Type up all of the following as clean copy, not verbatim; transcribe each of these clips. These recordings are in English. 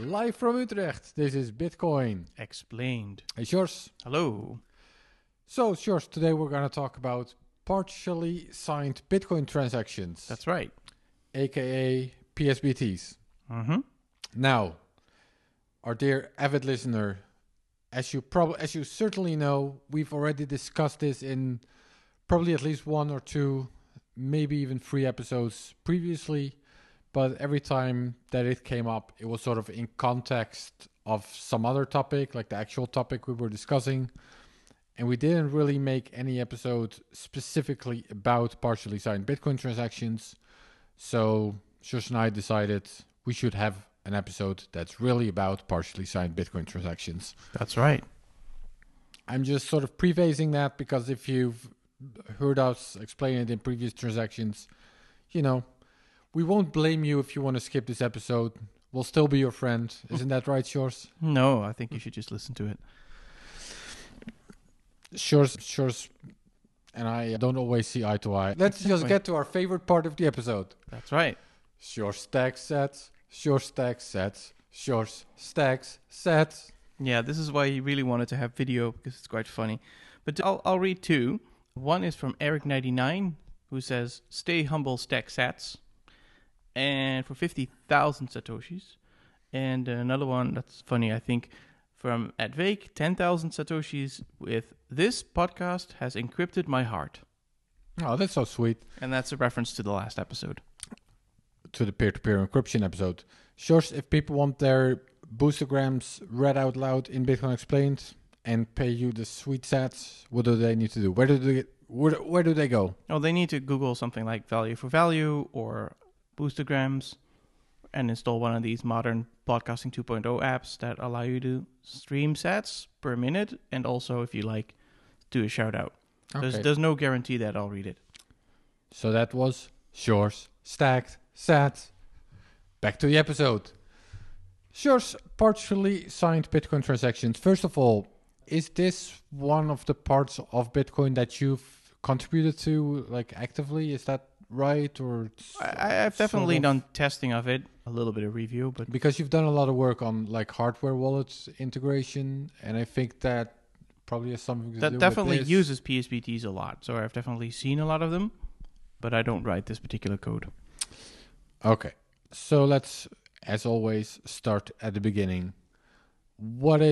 Live from Utrecht. This is Bitcoin. Explained. Hey, Sjors. Hello. So, Sjors, today we're going to talk about partially signed Bitcoin transactions. That's right. AKA PSBTs. Mm-hmm. Now, our dear avid listener, as you certainly know, we've already discussed this in probably at least 1 or 2, maybe even 3 episodes previously. But every time that it came up, it was sort of in context of some other topic, like the actual topic we were discussing. And we didn't really make any episode specifically about partially signed Bitcoin transactions. So Sjors and I decided we should have an episode that's really about partially signed Bitcoin transactions. That's right. I'm just sort of prefacing that because if you've heard us explain it in previous transactions, you know, we won't blame you if you want to skip this episode. We'll still be your friend. Isn't that right, Sjors? No, I think you should just listen to it. Sjors and I don't always see eye to eye. Let's just get to our favorite part of the episode. That's right. Sjors stacks sets. Sjors stacks sets. Sjors stacks sets. Yeah, this is why he really wanted to have video, because it's quite funny. But I'll read 2. One is from Eric99, who says, "Stay humble, stack sats." And for 50,000 Satoshis. And another one that's funny, I think, from @Vake, 10,000 Satoshis with "This podcast has encrypted my heart." Oh, that's so sweet. And that's a reference to the last episode. To the peer-to-peer encryption episode. Sjors, if people want their boostergrams read out loud in Bitcoin Explained and pay you the sweet sats, what do they need to do? Where do they go? Oh, they need to Google something like Value for Value or Boostergrams and install one of these modern Podcasting 2.0 apps that allow you to stream sats per minute, and also, if you like, do a shout out. Okay. There's no guarantee that I'll read it. So that was Sjors stacked sats. Back to the episode. Sjors, partially signed Bitcoin transactions. First of all, is this one of the parts of Bitcoin that you've contributed to, like, actively? Is that right? Or I've definitely done testing of it, a little bit of review, but because you've done a lot of work on like hardware wallet integration, and I think that probably has something to that do definitely with this. uses PSBTs a lot. So I've definitely seen a lot of them, but I don't write this particular code. Okay, so let's, as always, start at the beginning. What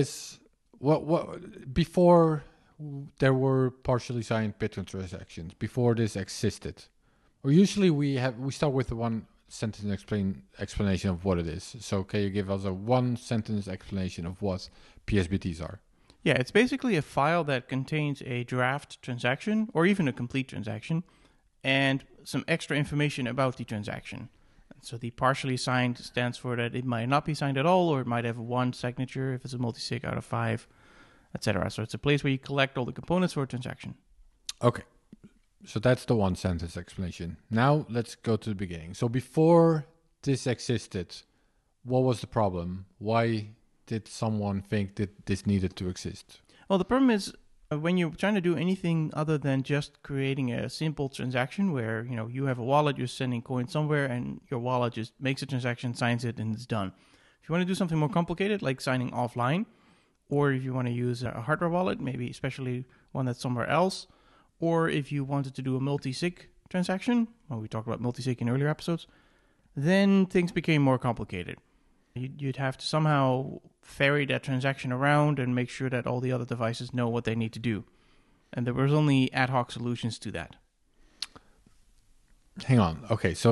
before there were partially signed Bitcoin transactions, before this existed? Or usually we start with the one sentence explanation of what it is. So can you give us a 1 sentence explanation of what PSBTs are? Yeah, it's basically a file that contains a draft transaction or even a complete transaction and some extra information about the transaction. So the partially signed stands for that it might not be signed at all, or it might have 1 signature if it's a multi-sig out of 5, etc. So it's a place where you collect all the components for a transaction. Okay. So that's the 1 sentence explanation. Now let's go to the beginning. So before this existed, what was the problem? Why did someone think that this needed to exist? Well, the problem is when you're trying to do anything other than just creating a simple transaction where, you have a wallet, you're sending coins somewhere, and your wallet just makes a transaction, signs it, and it's done. If you want to do something more complicated, like signing offline, or if you want to use a hardware wallet, maybe especially one that's somewhere else, or if you wanted to do a multi-sig transaction, well, we talked about multi-sig in earlier episodes, then things became more complicated. You'd have to somehow ferry that transaction around and make sure that all the other devices know what they need to do. And there was only ad hoc solutions to that. Hang on. Okay, so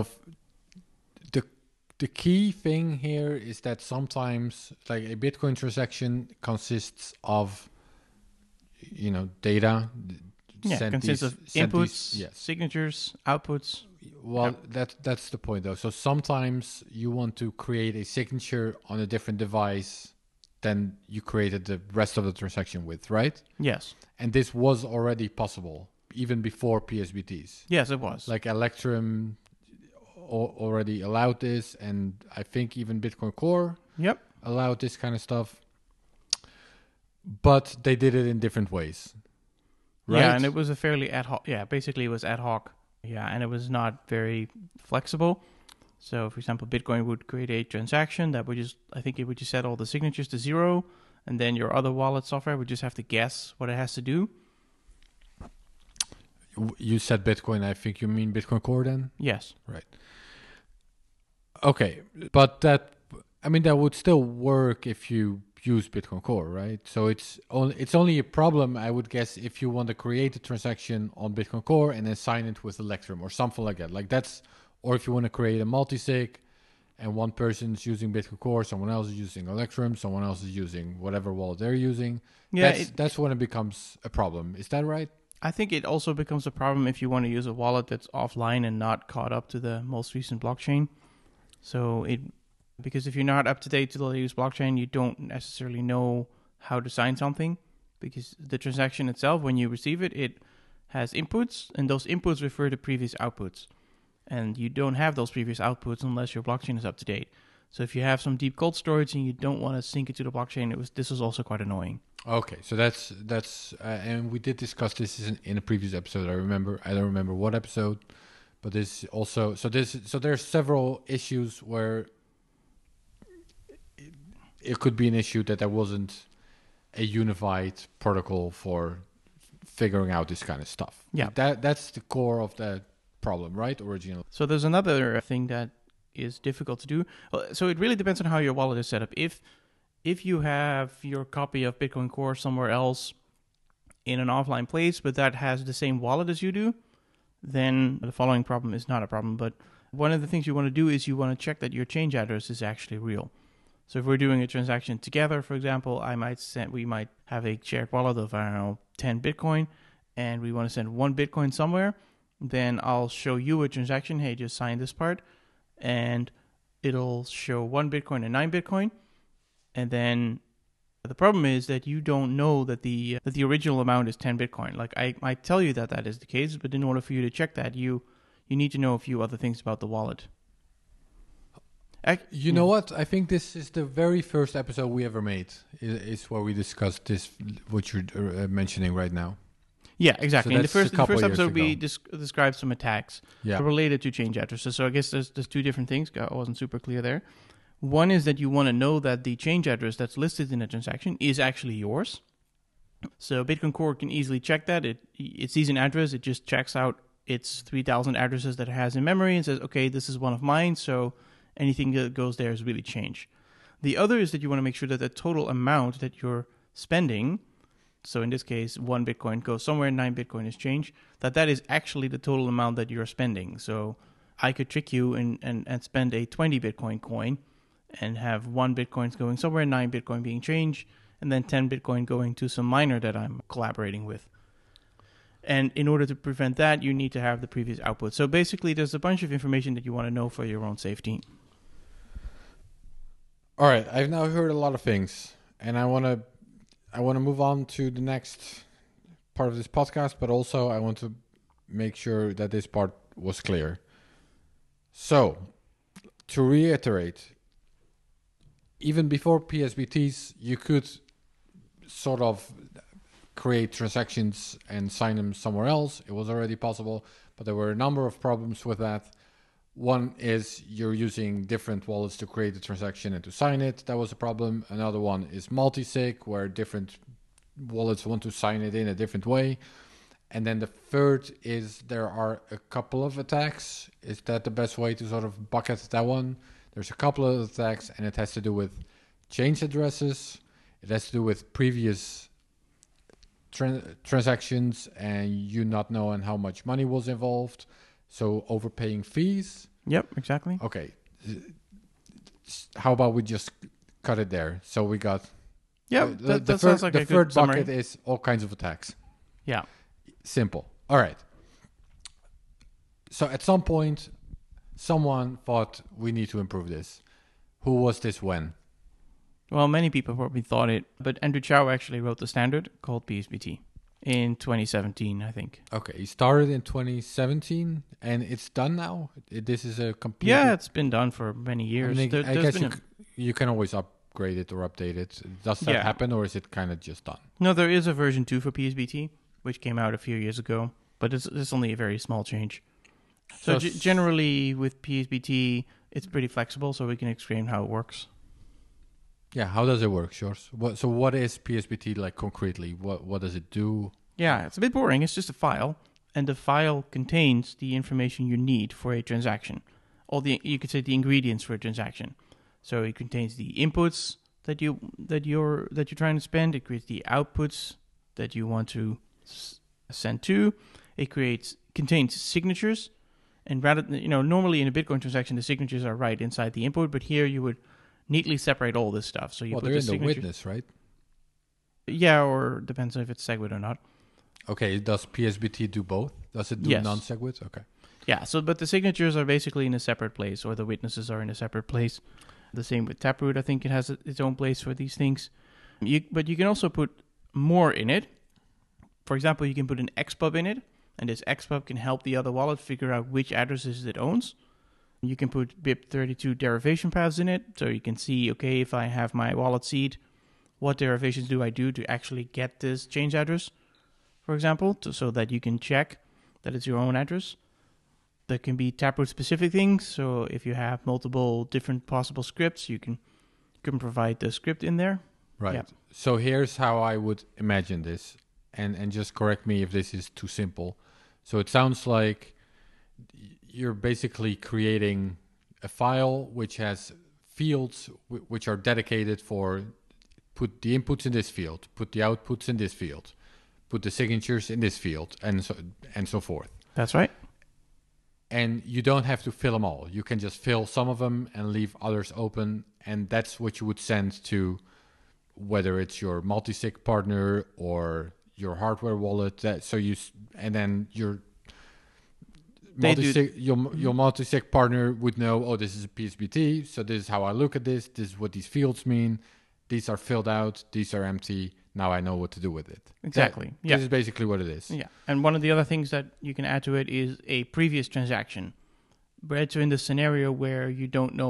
the key thing here is that sometimes, like, a Bitcoin transaction consists of, data. Yeah, it consists of inputs, signatures, outputs. Well, that's the point, though. So sometimes you want to create a signature on a different device than you created the rest of the transaction with, right? Yes. And this was already possible even before PSBTs. Yes, it was. Like Electrum already allowed this, and I think even Bitcoin Core allowed this kind of stuff. But they did it in different ways. Right? Yeah, and it was a fairly ad hoc. Yeah, basically it was ad hoc. Yeah, and it was not very flexible. So, for example, Bitcoin would create a transaction that would just, I think it would just set all the signatures to 0, and then your other wallet software would just have to guess what it has to do. You said Bitcoin. I think you mean Bitcoin Core then? Yes. Right. Okay, but that would still work if you use Bitcoin Core, right? So it's only a problem, I would guess, if you want to create a transaction on Bitcoin Core and then sign it with Electrum or something like that. Or if you want to create a multi-sig and one person's using Bitcoin Core, someone else is using Electrum, someone else is using whatever wallet they're using. Yeah, that's when it becomes a problem. Is that right? I think it also becomes a problem if you want to use a wallet that's offline and not caught up to the most recent blockchain. Because if you're not up to date to the latest blockchain, you don't necessarily know how to sign something, because the transaction itself, when you receive it, it has inputs, and those inputs refer to previous outputs. And you don't have those previous outputs unless your blockchain is up to date. So if you have some deep cold storage and you don't want to sync it to the blockchain, this was also quite annoying. Okay, so that's and we did discuss this in a previous episode. I don't remember what episode, but this also so there's several issues where it could be an issue that there wasn't a unified protocol for figuring out this kind of stuff. Yeah, that's the core of the problem, right? Originally. So there's another thing that is difficult to do. So it really depends on how your wallet is set up. If you have your copy of Bitcoin Core somewhere else in an offline place, but that has the same wallet as you do, then the following problem is not a problem. But one of the things you want to do is you want to check that your change address is actually real. So if we're doing a transaction together, for example, we might have a shared wallet of, 10 Bitcoin, and we want to send 1 Bitcoin somewhere. Then I'll show you a transaction. Hey, just sign this part. And it'll show 1 Bitcoin and 9 Bitcoin. And then the problem is that you don't know that the original amount is 10 Bitcoin. Like I might tell you that is the case, but in order for you to check that, you need to know a few other things about the wallet. You know what? I think this is the very first episode we ever made. Is where we discussed this, what you're mentioning right now. Yeah, exactly. So in the first episode, we described some attacks related to change addresses. So I guess there's two different things. I wasn't super clear there. One is that you want to know that the change address that's listed in a transaction is actually yours. So Bitcoin Core can easily check that. It sees an address. It just checks out its 3,000 addresses that it has in memory and says, okay, this is one of mine. So anything that goes there is really change. The other is that you want to make sure that the total amount that you're spending, so in this case, 1 Bitcoin goes somewhere, 9 Bitcoin is change, that is actually the total amount that you're spending. So I could trick you and spend a 20 Bitcoin coin and have 1 Bitcoin going somewhere, 9 Bitcoin being change, and then 10 Bitcoin going to some miner that I'm collaborating with. And in order to prevent that, you need to have the previous output. So basically, there's a bunch of information that you want to know for your own safety. All right, I've now heard a lot of things, and I want to move on to the next part of this podcast, but also I want to make sure that this part was clear. So, to reiterate, even before PSBTs, you could sort of create transactions and sign them somewhere else. It was already possible, but there were a number of problems with that. One is you're using different wallets to create a transaction and to sign it. That was a problem. Another one is multi-sig, where different wallets want to sign it in a different way. And then the third is there are a couple of attacks. Is that the best way to sort of bucket that one? There's a couple of attacks, and it has to do with change addresses. It has to do with previous transactions and you not knowing how much money was involved. So overpaying fees. Yep, exactly. Okay. How about we just cut it there? So we got... Yeah, that sounds like a good third summary. bucket is all kinds of attacks. Yeah. Simple. All right. So at some point, someone thought we need to improve this. Who was this when? Well, many people probably thought it, but Andrew Chow actually wrote the standard called PSBT in 2017, I think. Okay, he started in 2017, and it's done now? This is a complete... Yeah, it's been done for many years. I guess you can always upgrade it or update it. Does that happen, or is it kind of just done? No, there is a version 2 for PSBT, which came out a few years ago, but it's only a very small change. So generally with PSBT, it's pretty flexible, so we can explain how it works. Yeah, how does it work, Sjors? What is PSBT like concretely? What does it do? Yeah, it's a bit boring. It's just a file, and the file contains the information you need for a transaction. You could say the ingredients for a transaction. So it contains the inputs that you're trying to spend. It creates the outputs that you want to send to. It contains signatures, and normally in a Bitcoin transaction the signatures are right inside the input, but here you would neatly separate all this stuff. So you put they're the in signature, the witness, right? Yeah, or depends on if it's SegWit or not. Okay, does PSBT do both? Does it do Yes. non-SegWit? Okay. Yeah, but the signatures are basically in a separate place, or the witnesses are in a separate place. The same with Taproot. I think it has its own place for these things. But you can also put more in it. For example, you can put an XPub in it, and this XPub can help the other wallet figure out which addresses it owns. You can put BIP32 derivation paths in it, so you can see, okay, if I have my wallet seed, what derivations do I do to actually get this change address, for example, so that you can check that it's your own address. There can be Taproot specific things, so if you have multiple different possible scripts, you can provide the script in there. Right. Yeah. So here's how I would imagine this, and just correct me if this is too simple. So it sounds like you're basically creating a file which has fields which are dedicated for put the inputs in this field, put the outputs in this field, put the signatures in this field, and so forth. That's right. And you don't have to fill them all. You can just fill some of them and leave others open, and that's what you would send to whether it's your multi-sig partner or your hardware wallet. Your multi-sig partner would know, oh, this is a PSBT, so this is how I look at this. This is what these fields mean. These are filled out. These are empty. Now I know what to do with it. Exactly. This is basically what it is. Yeah. And one of the other things that you can add to it is a previous transaction. Right. So in the scenario where you don't know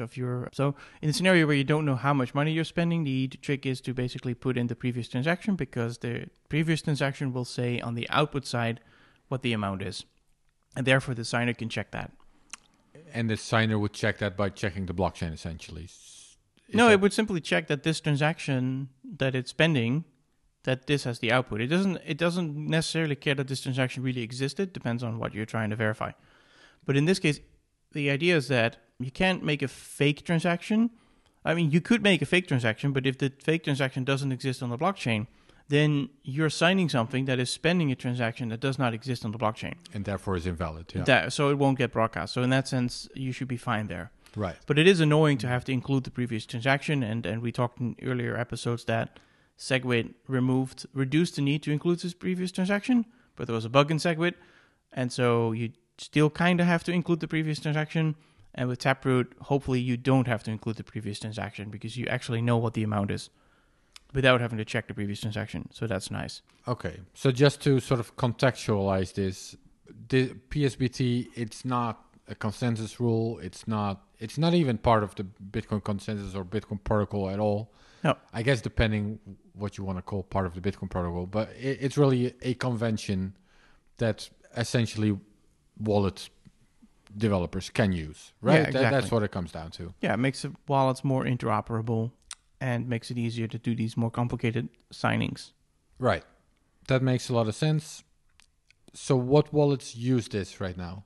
in the scenario where you don't know how much money you're spending, the trick is to basically put in the previous transaction, because the previous transaction will say on the output side what the amount is. And therefore the signer can check that. And the signer would check that by checking the blockchain, essentially. It would simply check that this transaction that it's spending, that this has the output. It doesn't necessarily care that this transaction really existed. Depends on what you're trying to verify. But in this case, the idea is that you can't make a fake transaction. I mean, you could make a fake transaction, but if the fake transaction doesn't exist on the blockchain, then you're signing something that is spending a transaction that does not exist on the blockchain. And therefore is invalid. Yeah. So it won't get broadcast. So in that sense, you should be fine there. Right. But it is annoying to have to include the previous transaction, and we talked in earlier episodes that SegWit reduced the need to include this previous transaction, but there was a bug in SegWit, and so you still kind of have to include the previous transaction. And with Taproot, hopefully you don't have to include the previous transaction, because you actually know what the amount is without having to check the previous transaction. So that's nice. Okay. So just to sort of contextualize this, the PSBT, it's not a consensus rule. It's not even part of the Bitcoin consensus or Bitcoin protocol at all. No. I guess depending what you want to call part of the Bitcoin protocol, but it's really a convention that essentially wallet developers can use, right? Yeah, exactly. That's what it comes down to. Yeah, it makes the wallets more interoperable and makes it easier to do these more complicated signings. Right. That makes a lot of sense. So what wallets use this right now?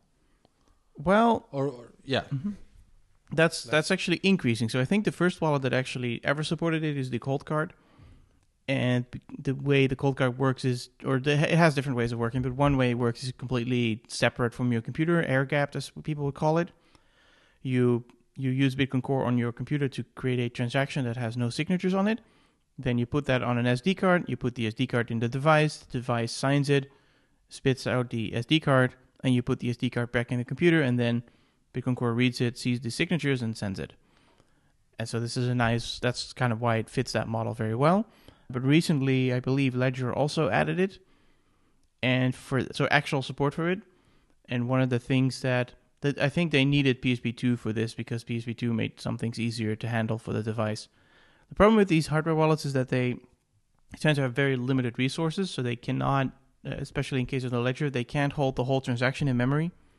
Well, yeah. Mm-hmm. That's actually increasing. So I think the first wallet that actually ever supported it is the Coldcard. And the way the Coldcard works is, it has different ways of working, but one way it works is completely separate from your computer, air-gapped, as people would call it. You use Bitcoin Core on your computer to create a transaction that has no signatures on it. Then you put that on an SD card. You put the SD card in the device signs it, spits out the SD card, and you put the SD card back in the computer, and then Bitcoin Core reads it, sees the signatures, and sends it. And so this is that's kind of why it fits that model very well. But recently, I believe Ledger also added it, and so actual support for it. And one of the things that I think they needed PSP2 for this, because PSP2 made some things easier to handle for the device. The problem with these hardware wallets is that they tend to have very limited resources, so they cannot, especially in case of the Ledger, they can't hold the whole transaction in memory.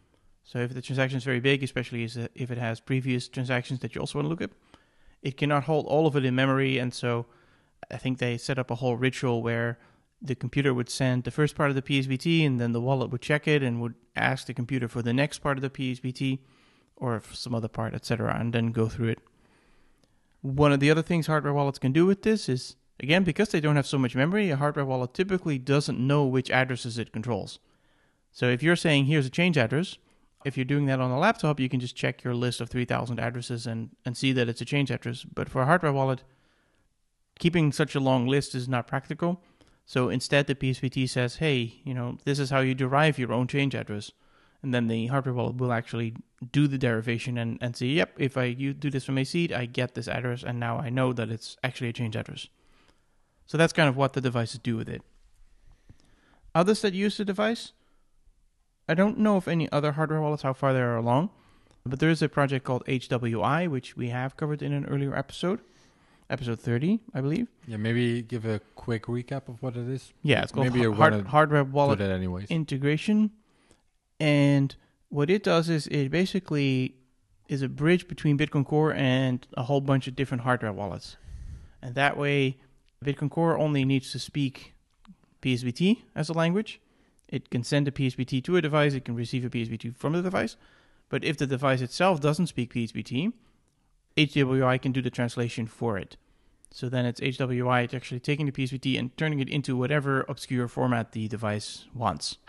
So if the transaction is very big, especially if it has previous transactions that you also want to look at, it cannot hold all of it in memory. And so I think they set up a whole ritual where the computer would send the first part of the PSBT, and then the wallet would check it and would ask the computer for the next part of the PSBT or some other part, etc., and then go through it. One of the other things hardware wallets can do with this is, again, because they don't have so much memory, a hardware wallet typically doesn't know which addresses it controls. So if you're saying, here's a change address, if you're doing that on a laptop, you can just check your list of 3,000 addresses and see that it's a change address. But for a hardware wallet, keeping such a long list is not practical. So instead, the PSBT says, hey, this is how you derive your own change address. And then the hardware wallet will actually do the derivation and say, yep, if you do this from a seed, I get this address, and now I know that it's actually a change address. So that's kind of what the devices do with it. Others that use the device, I don't know of any other hardware wallets, how far they are along, but there is a project called HWI, which we have covered in an earlier episode 30, I believe. Yeah, maybe give a quick recap of what it is. Yeah, it's called maybe hardware wallet anyways. integration. And what it does is it basically is a bridge between Bitcoin Core and a whole bunch of different hardware wallets. And that way, Bitcoin Core only needs to speak PSBT as a language. It can send a PSBT to a device. It can receive a PSBT from the device. But if the device itself doesn't speak PSBT, HWI can do the translation for it. So then it's HWI, it's actually taking the PSBT and turning it into whatever obscure format the device wants.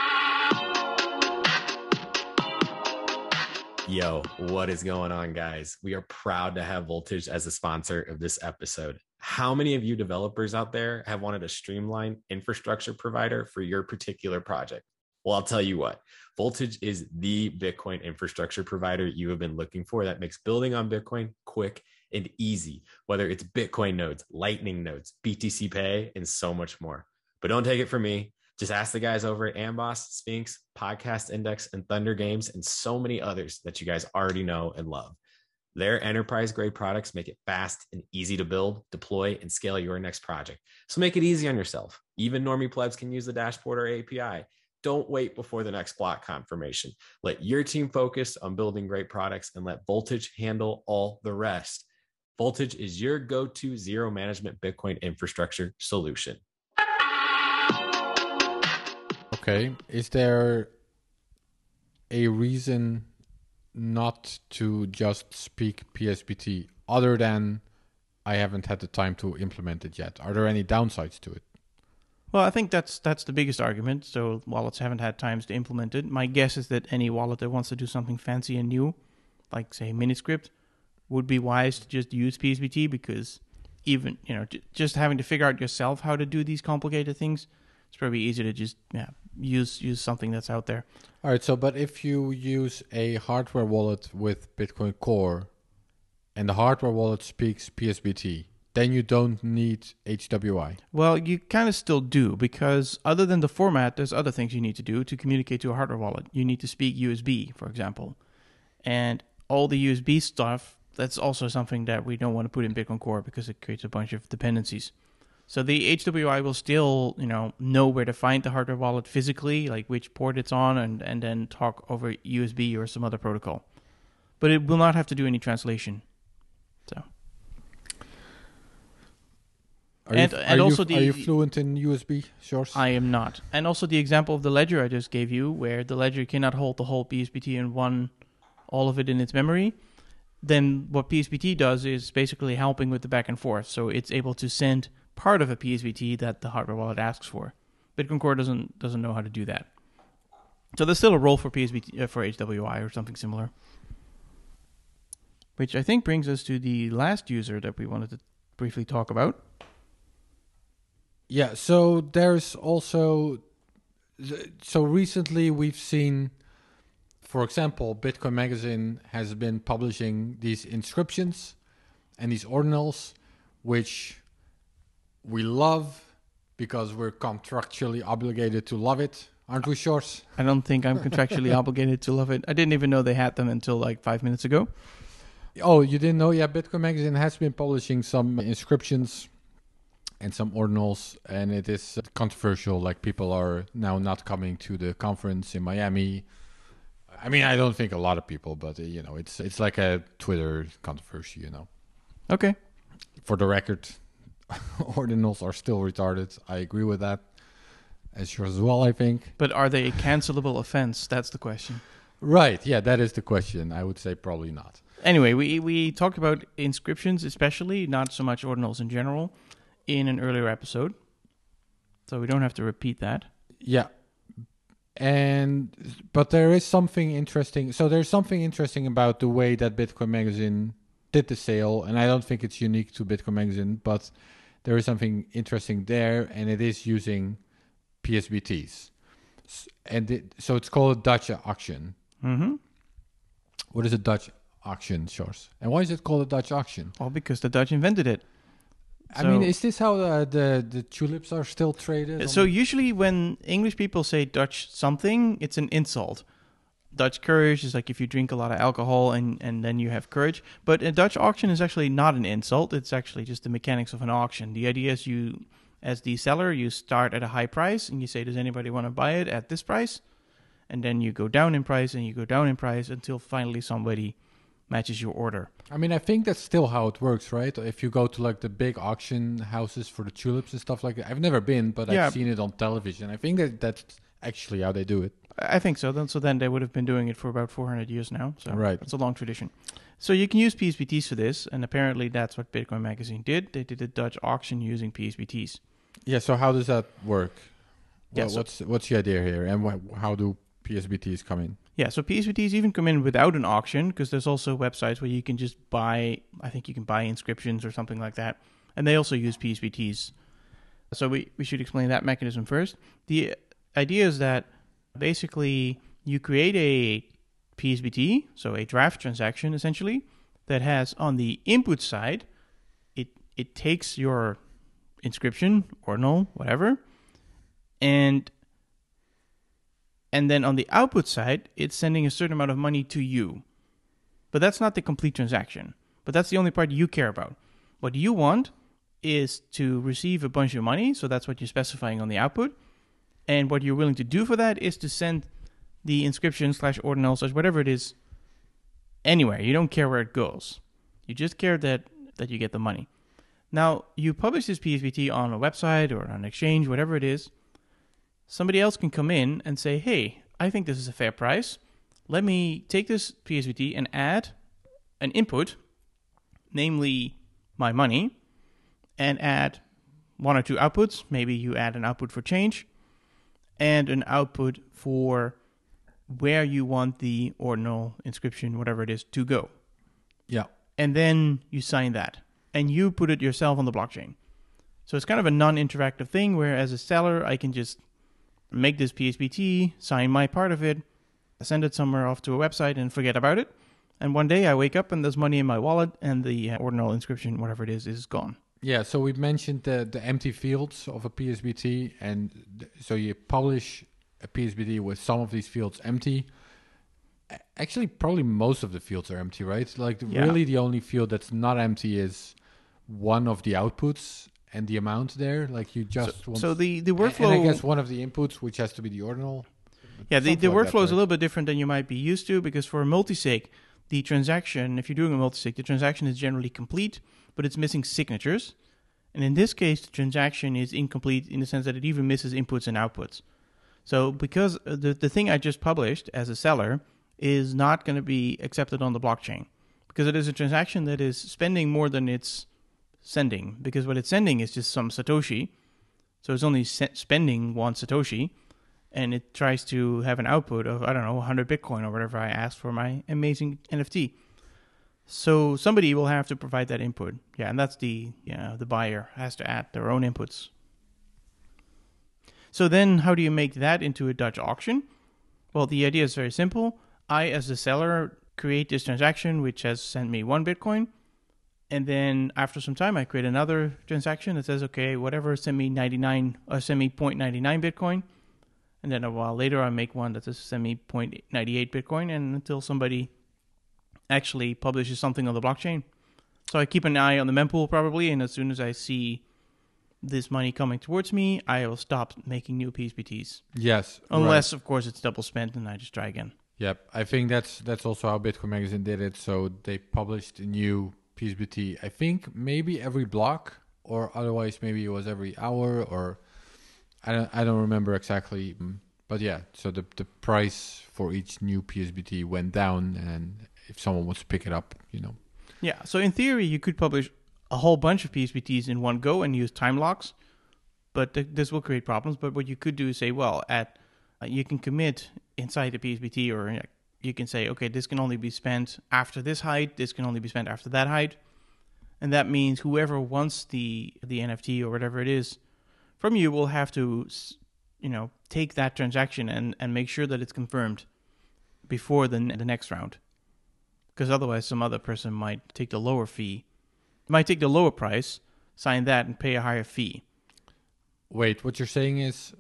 Yo, what is going on, guys? We are proud to have Voltage as a sponsor of this episode. How many of you developers out there have wanted a streamlined infrastructure provider for your particular project? Well, I'll tell you what, Voltage is the Bitcoin infrastructure provider you have been looking for that makes building on Bitcoin quick and easy, whether it's Bitcoin nodes, Lightning nodes, BTC Pay, and so much more. But don't take it from me. Just ask the guys over at Amboss, Sphinx, Podcast Index, and Thunder Games, and so many others that you guys already know and love. Their enterprise-grade products make it fast and easy to build, deploy, and scale your next project. So make it easy on yourself. Even normie plebs can use the dashboard or API. Don't wait before the next block confirmation. Let your team focus on building great products and let Voltage handle all the rest. Voltage is your go-to zero management Bitcoin infrastructure solution. Okay. Is there a reason not to just speak PSBT other than I haven't had the time to implement it yet? Are there any downsides to it? Well, I think that's the biggest argument. So wallets haven't had times to implement it. My guess is that any wallet that wants to do something fancy and new, like say Miniscript, would be wise to just use PSBT, because even just having to figure out yourself how to do these complicated things, it's probably easier to just use something that's out there. All right. So, but if you use a hardware wallet with Bitcoin Core, and the hardware wallet speaks PSBT, then you don't need HWI. Well, you kind of still do, because other than the format, there's other things you need to do to communicate to a hardware wallet. You need to speak USB, for example. And all the USB stuff, that's also something that we don't want to put in Bitcoin Core because it creates a bunch of dependencies. So the HWI will still, know where to find the hardware wallet physically, like which port it's on, and then talk over USB or some other protocol. But it will not have to do any translation. So. Are you fluent in USB, Sjors? I am not. And also the example of the ledger I just gave you, where the ledger cannot hold the whole PSBT in all of it in its memory. Then what PSBT does is basically helping with the back and forth. So it's able to send part of a PSBT that the hardware wallet asks for. Bitcoin Core doesn't know how to do that. So there's still a role for PSBT for HWI or something similar. Which I think brings us to the last user that we wanted to briefly talk about. Yeah, so there's also... So recently we've seen, for example, Bitcoin Magazine has been publishing these inscriptions and these ordinals, which we love because we're contractually obligated to love it. Aren't we, Sjors? I don't think I'm contractually obligated to love it. I didn't even know they had them until like 5 minutes ago. Oh, you didn't know? Yeah, Bitcoin Magazine has been publishing some inscriptions and some ordinals, and it is controversial. Like, people are now not coming to the conference in Miami. I mean, I don't think a lot of people, but it's like a Twitter controversy. Okay. For the record, ordinals are still retarded. I agree with that. As yours as well, I think. But are they a cancelable offense? That's the question. Right. Yeah, that is the question. I would say probably not. Anyway, we talked about inscriptions especially, not so much ordinals in general, in an earlier episode. So we don't have to repeat that. Yeah. But there is something interesting. So there's something interesting about the way that Bitcoin Magazine did the sale. And I don't think it's unique to Bitcoin Magazine, but there is something interesting there. And it is using PSBTs. So it's called a Dutch auction. Mm-hmm. What is a Dutch auction, Sjors? And why is it called a Dutch auction? Well, because the Dutch invented it. I mean, is this how the tulips are still traded? So usually when English people say Dutch something, it's an insult. Dutch courage is like if you drink a lot of alcohol and then you have courage. But a Dutch auction is actually not an insult. It's actually just the mechanics of an auction. The idea is you, as the seller, you start at a high price and you say, does anybody want to buy it at this price? And then you go down in price and you go down in price until finally somebody matches your order. I mean, I think that's still how it works, right? If you go to like the big auction houses for the tulips and stuff like that. I've never been, but I've seen it on television. I think that's actually how they do it. I think so. Then they would have been doing it for about 400 years now. So right. It's a long tradition. So you can use PSBTs for this, and apparently that's what Bitcoin Magazine did. They did a Dutch auction using PSBTs. Yeah, so how does that work? Yeah, what's the idea here, and how do PSBTs come in? Yeah, so PSBTs even come in without an auction, because there's also websites where you can just buy, I think you can buy inscriptions or something like that, and they also use PSBTs. So we should explain that mechanism first. The idea is that basically you create a PSBT, so a draft transaction essentially, that has on the input side, it takes your inscription, ordinal, whatever, and then on the output side, it's sending a certain amount of money to you. But that's not the complete transaction. But that's the only part you care about. What you want is to receive a bunch of money, so that's what you're specifying on the output. And what you're willing to do for that is to send the inscription /ordinal / whatever it is anywhere. You don't care where it goes. You just care that you get the money. Now, you publish this PSBT on a website or on an exchange, whatever it is. Somebody else can come in and say, hey, I think this is a fair price. Let me take this PSBT and add an input, namely my money, and add one or two outputs. Maybe you add an output for change and an output for where you want the ordinal inscription, whatever it is, to go. Yeah. And then you sign that. And you put it yourself on the blockchain. So it's kind of a non-interactive thing where as a seller, I can just make this PSBT, sign my part of it, send it somewhere off to a website and forget about it. And one day I wake up and there's money in my wallet and the ordinal inscription, whatever it is gone. Yeah, so we mentioned the empty fields of a PSBT. And so you publish a PSBT with some of these fields empty. Actually, probably most of the fields are empty, right? Like really the only field that's not empty is one of the outputs and the amount there. Like you just want... So the workflow... And I guess one of the inputs, which has to be the ordinal. Yeah, the workflow is a little bit different than you might be used to, because for a multisig, the transaction, if you're doing a multisig, the transaction is generally complete, but it's missing signatures. And in this case, the transaction is incomplete in the sense that it even misses inputs and outputs. So because the thing I just published as a seller is not going to be accepted on the blockchain, because it is a transaction that is spending more than it's sending, because what it's sending is just some Satoshi. So it's only spending one Satoshi, and it tries to have an output of, 100 Bitcoin or whatever I asked for my amazing NFT. So somebody will have to provide that input. Yeah, and that's the buyer has to add their own inputs. So then how do you make that into a Dutch auction? Well, the idea is very simple. I, as the seller, create this transaction which has sent me 1 Bitcoin. And then after some time, I create another transaction that says, okay, whatever, send me 0.99 Bitcoin. And then a while later, I make one that says send me 0.98 Bitcoin, and until somebody actually publishes something on the blockchain. So I keep an eye on the mempool probably, and as soon as I see this money coming towards me, I will stop making new PSBTs. Yes. Unless, of course, it's double spent and I just try again. Yep, I think that's also how Bitcoin Magazine did it. So they published a new PSBT. I think maybe every block, or otherwise maybe it was every hour, or I don't remember exactly. But yeah, so the price for each new PSBT went down, and if someone wants to pick it up, Yeah, so in theory, you could publish a whole bunch of PSBTs in one go and use time locks, but this will create problems. But what you could do is say, well, you can commit inside the PSBT, or you can say, okay, this can only be spent after this height, this can only be spent after that height. And that means whoever wants the NFT or whatever it is from you will have to, take that transaction and make sure that it's confirmed before the next round. Because otherwise some other person might take the lower fee, might take the lower price, sign that, and pay a higher fee. Wait, what you're saying is,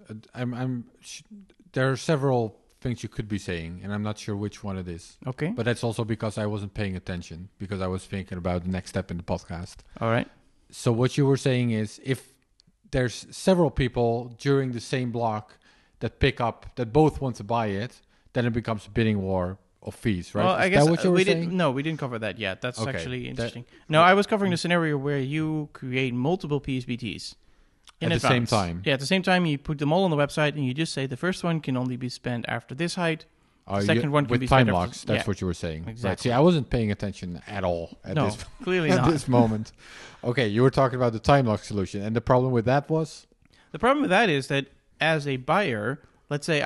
there are several things you could be saying, and I'm not sure which one it is. Okay. But that's also because I wasn't paying attention, because I was thinking about the next step in the podcast. All right. So what you were saying is, if there's several people during the same block that both want to buy it, then it becomes a bidding war of fees, right? Well, I is guess that what you were saying? No, we didn't cover that yet. That's Okay, actually interesting. No, I was covering the scenario where you create multiple PSBTs in at the same advance. time. Yeah, at the same time, you put them all on the website, and you just say the first one can only be spent after this height. The second one can with be time spent locks. after, That's what you were saying. Exactly. Right. See, I wasn't paying attention at all at No, this clearly at not. this moment. Okay, you were talking about the time lock solution, and the problem with that was The problem with that is that as a buyer, let's say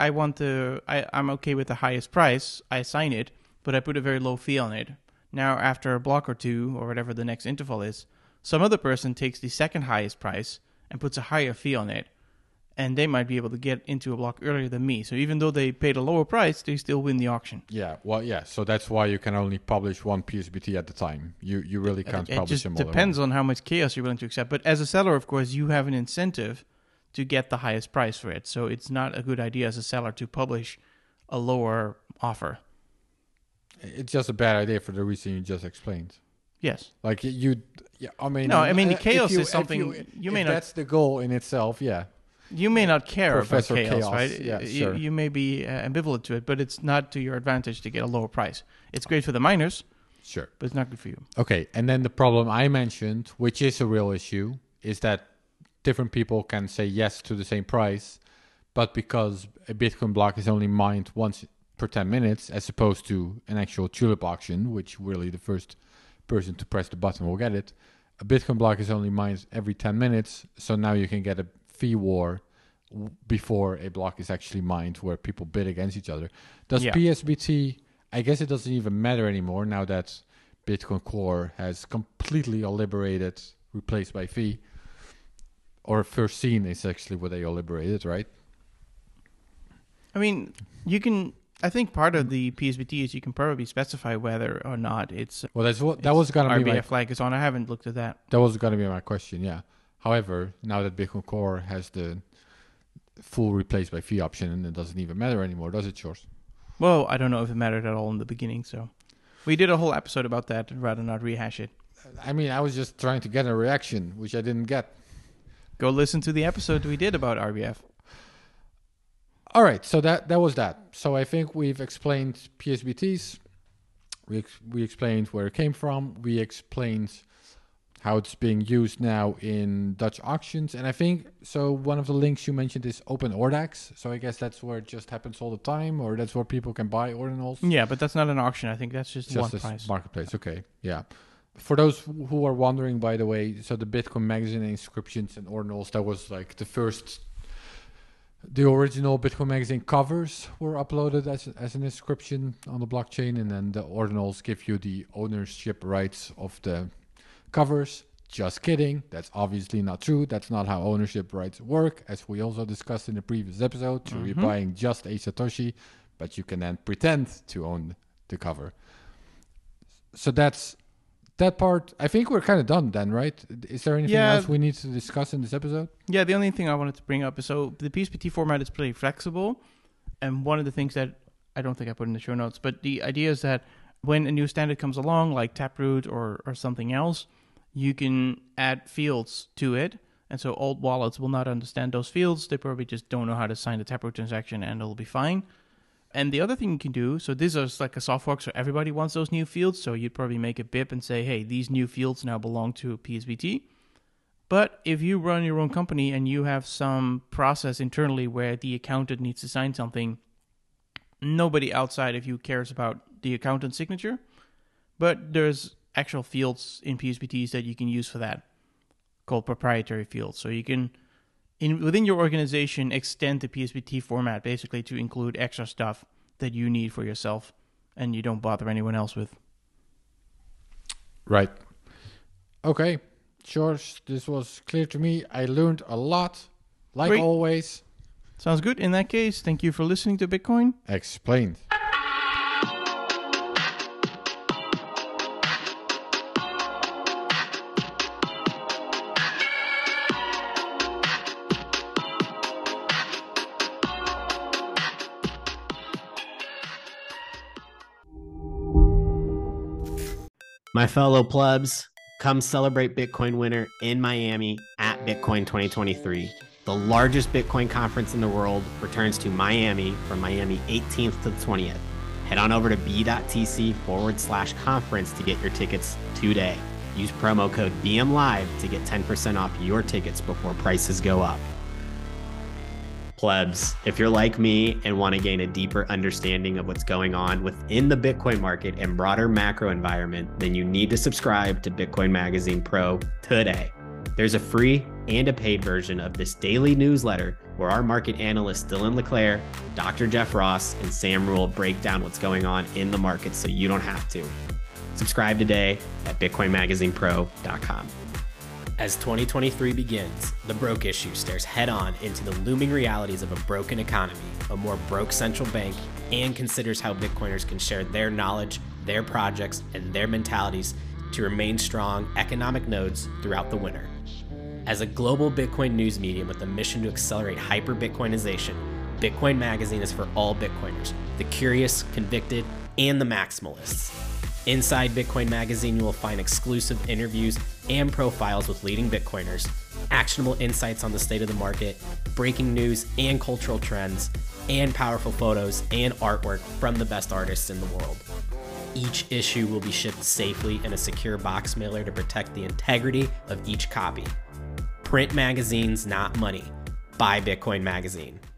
I'm okay with the highest price, I sign it, but I put a very low fee on it. Now, after a block or two, or whatever the next interval is, some other person takes the second highest price and puts a higher fee on it, and they might be able to get into a block earlier than me. So even though they paid a lower price, they still win the auction. yeah. Well, yeah. So that's why you can only publish one PSBT at a time. You really can't It publish just them all at depends once. on how much chaos you're willing to accept. But as a seller, of course, you have an incentive to get the highest price for it. So it's not a good idea as a seller to publish a lower offer. It's just a bad idea for the reason you just explained. Yes. Like yeah. I mean, the chaos if is something you may if not. That's the goal in itself. Yeah. You may not care Professor about chaos, Chaos, right? yeah, sure. You may be ambivalent to it, but it's not to your advantage to get a lower price. It's great for the miners, Sure. but it's not good for you. Okay, and then the problem I mentioned, which is a real issue, is that different people can say yes to the same price, but because a Bitcoin block is only mined once per 10 minutes, as opposed to an actual tulip auction, which really the first person to press the button will get it, a Bitcoin block is only mined every 10 minutes, so now you can get a fee war before a block is actually mined where people bid against each other. Does Yeah. PSBT, I guess it doesn't even matter anymore now that Bitcoin Core has completely liberated, replaced by fee, or first seen is actually what they liberated, right? I mean, I think part of the PSBT is you can probably specify whether or not it's Well, that was gonna be my RBF flag is on. I haven't looked at that. that was gonna be my question. Yeah. However, now that Bitcoin Core has the full replaced by fee option, and it doesn't even matter anymore, does it, Shores? Well, I don't know if it mattered at all in the beginning, so we did a whole episode about that. I'd rather not rehash it. I mean, I was just trying to get a reaction, which I didn't get. Go listen to the episode we did about RBF. All right, so that was that. So I think we've explained PSBTs. We explained where it came from. We explained how it's being used now in Dutch auctions. And I think, so one of the links you mentioned is OpenOrdax. So I guess that's where it just happens all the time, or that's where people can buy ordinals. Yeah, but that's not an auction. I think that's just one a price. marketplace. Okay, yeah. For those who are wondering, by the way, so the Bitcoin Magazine inscriptions and ordinals, that was like the original Bitcoin Magazine covers were uploaded as an inscription on the blockchain, and then the ordinals give you the ownership rights of the covers. Just kidding. That's obviously not true. That's not how ownership rights work, as we also discussed in the previous episode. So you're buying just a Satoshi, but you can then pretend to own the cover. So that's that part. I think we're kind of done then, right? Is there anything else we need to discuss in this episode? Yeah, the only thing I wanted to bring up is, so the PSBT format is pretty flexible, and one of the things that I don't think I put in the show notes, but the idea is that when a new standard comes along, like Taproot or something else, you can add fields to it, and so old wallets will not understand those fields. They probably just don't know how to sign the Taproot transaction, and it'll be fine. And the other thing you can do, so this is like a soft fork, so everybody wants those new fields. So you'd probably make a BIP and say, hey, these new fields now belong to PSBT. But if you run your own company and you have some process internally where the accountant needs to sign something, nobody outside of you cares about the accountant's signature. But there's actual fields in PSBTs that you can use for that, called proprietary fields. So you can, within your organization, extend the PSBT format basically to include extra stuff that you need for yourself and you don't bother anyone else with. Right. Okay. George, this was clear to me. I learned a lot, like Great. always. Sounds good. In that case, thank you for listening to Bitcoin Explained. My fellow plebs, come celebrate Bitcoin Winter in Miami at Bitcoin 2023. The largest Bitcoin conference in the world returns to Miami from Miami 18th to the 20th. Head on over to b.tc/conference to get your tickets today. Use promo code BMLive to get 10% off your tickets before prices go up. Plebs, if you're like me and want to gain a deeper understanding of what's going on within the Bitcoin market and broader macro environment, then you need to subscribe to Bitcoin Magazine Pro today. There's a free and a paid version of this daily newsletter where our market analysts Dylan LeClaire, Dr. Jeff Ross, and Sam Rule break down what's going on in the market so you don't have to. Subscribe today at bitcoinmagazinepro.com. As 2023 begins, The Broke Issue stares head-on into the looming realities of a broken economy, a more broke central bank, and considers how Bitcoiners can share their knowledge, their projects, and their mentalities to remain strong economic nodes throughout the winter. As a global Bitcoin news medium with a mission to accelerate hyper-Bitcoinization, Bitcoin Magazine is for all Bitcoiners, the curious, convicted, and the maximalists. Inside Bitcoin Magazine, you will find exclusive interviews and profiles with leading Bitcoiners, actionable insights on the state of the market, breaking news and cultural trends, and powerful photos and artwork from the best artists in the world. Each issue will be shipped safely in a secure box mailer to protect the integrity of each copy. Print magazines, not money. Buy Bitcoin Magazine.